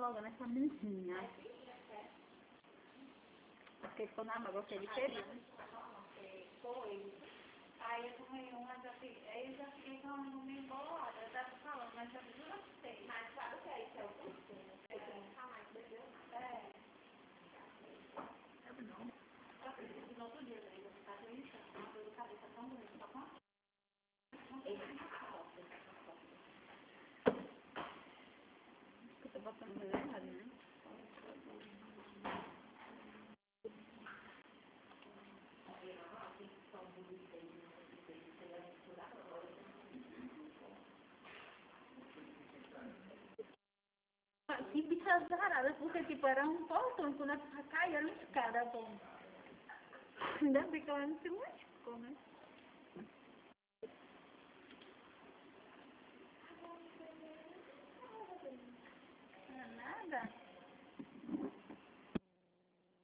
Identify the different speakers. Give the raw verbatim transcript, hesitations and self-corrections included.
Speaker 1: logo nessa mesinha. Porque ficou na água, gostei de cheirinho.
Speaker 2: Foi. Aí eu tomei uma, já fiquei, aí eu já fiquei com uma meio bolada. Eu tava falando, mas eu juro que sei. Mas sabe o que é isso? É o costume. Eu nunca mais bebeu nada. É.
Speaker 1: É bom.
Speaker 2: Eu acredito que no outro dia, daí você tá doente, uma dor de cabeça tão bonita, tá bom?
Speaker 1: Eu tô botando coisa errada, né? Que bicha azarada, porque tipo, era um portão, quando ela caiu, era uma escada, pô. Ainda bem que ela não se machucou, né? Não é nada.